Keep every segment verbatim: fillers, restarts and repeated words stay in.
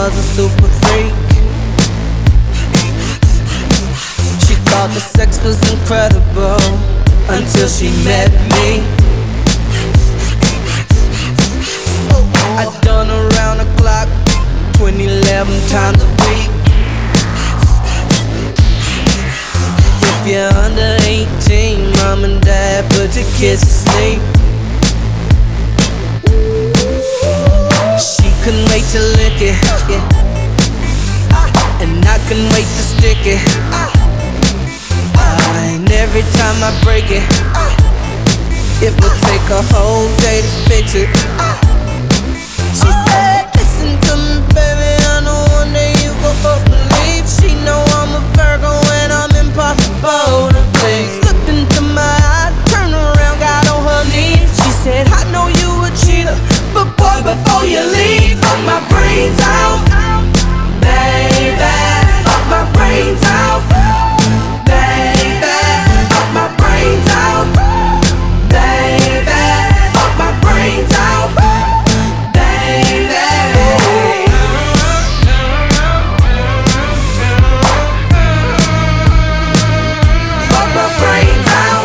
was a super freak. She thought the sex was incredible until she met me. I done around the clock twenty, eleven times a week. If you're under eighteen, mom and dad put your kids to sleep. She couldn't wait to lick it, yeah. And I couldn't wait to stick it. And every time I break it, it would take a whole day to fix it. She said, listen to me, baby, I know one day you gon' believe. She know I'm a Virgo and I'm impossible to please. Looked into my eyes, turned around, got on her knees. She said, I know you a cheater, but boy, before you leave, fuck my brains out, baby. Fuck my brains out, baby. Fuck my brains out, baby. Fuck my brains out, baby. Fuck my brains out.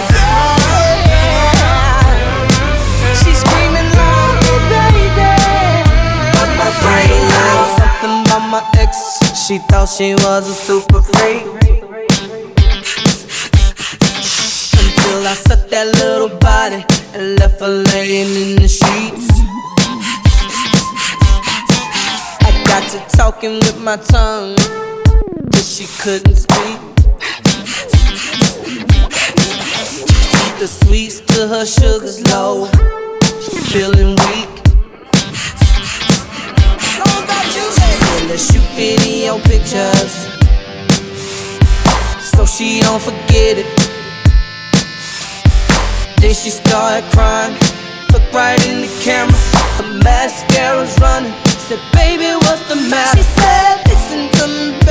She's screaming loud, baby. Fuck my brains out. Something about my ex, she thought she was a super freak. Until I sucked that little body and left her laying in the sheets. I got to talking with my tongue till she couldn't speak. The sweets to her sugar's low, she feeling weak. So let's shoot video pictures so she don't forget it. Then she started crying, looked right in the camera, her mascara's running. Said, baby, what's the matter? She said, listen to me,